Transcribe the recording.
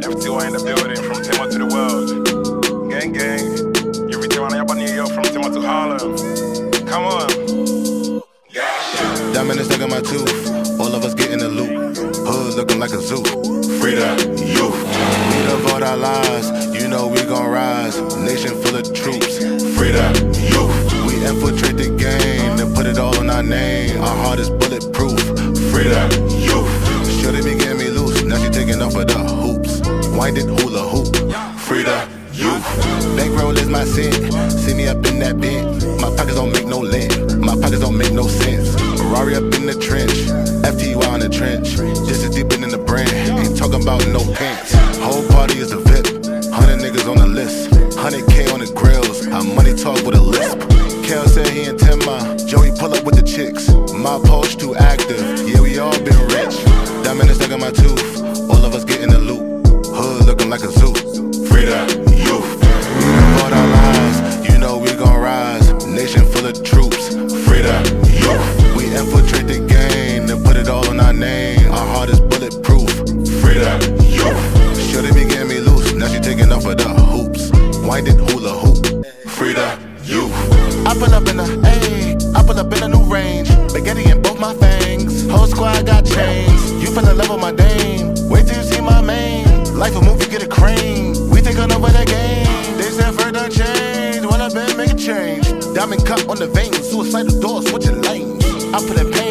FTY in the building, from Tema to the world. Gang, gang. You reach around up on New York, from Tema to Harlem. Come on. Yeah. Diamond is stuck in my tooth. All of us get in the loop. Hood looking like a zoo. Free the youth. We devote our lives. You know we gon' rise. Nation full of troops. Free the youth. We infiltrate the game and put it all on our name. Our heart is bulletproof. Free the youth. Shorty be getting me loose. Now she taking off of the hoops. Winded hula hoop. Free the youth. Bankroll is my sin. See me up in that bin. My pockets don't make no lint. My pockets don't make no sense. Ferrari up in the trench. FTY in the trench. This is deeper than the brand. Ain't talking about no pants. Whole party is a VIP. 100 niggas on the list. 100K on the grills. Our money talk with a lisp. Kel said he in Tema. Joey pull up with the chicks. My post too active. Yeah, we all been rich. Diamond is stuck in my tooth. All of us get in the loop. Hood looking like a zoo. Free the youth. We devote our lives. You know we gon' rise. Nation full of troops. Free the youth. We infiltrate the game and put it all on our name. Our heart is bulletproof. Free the youth. Shorty be getting me loose. Now she taking off of the hoops. Winded hula hoop. Free the youth. I pull up in a, ayy, I pull up in a new range. Spaghetti in both my fangs. Whole squad got chains. You fell in love with my dame. Wait till you see my main. Life a movie, get a crane. We taking over the game. They said further change. When I been make a change. Diamond cut on the veins. Suicidal doors, switching lanes. I put in pain.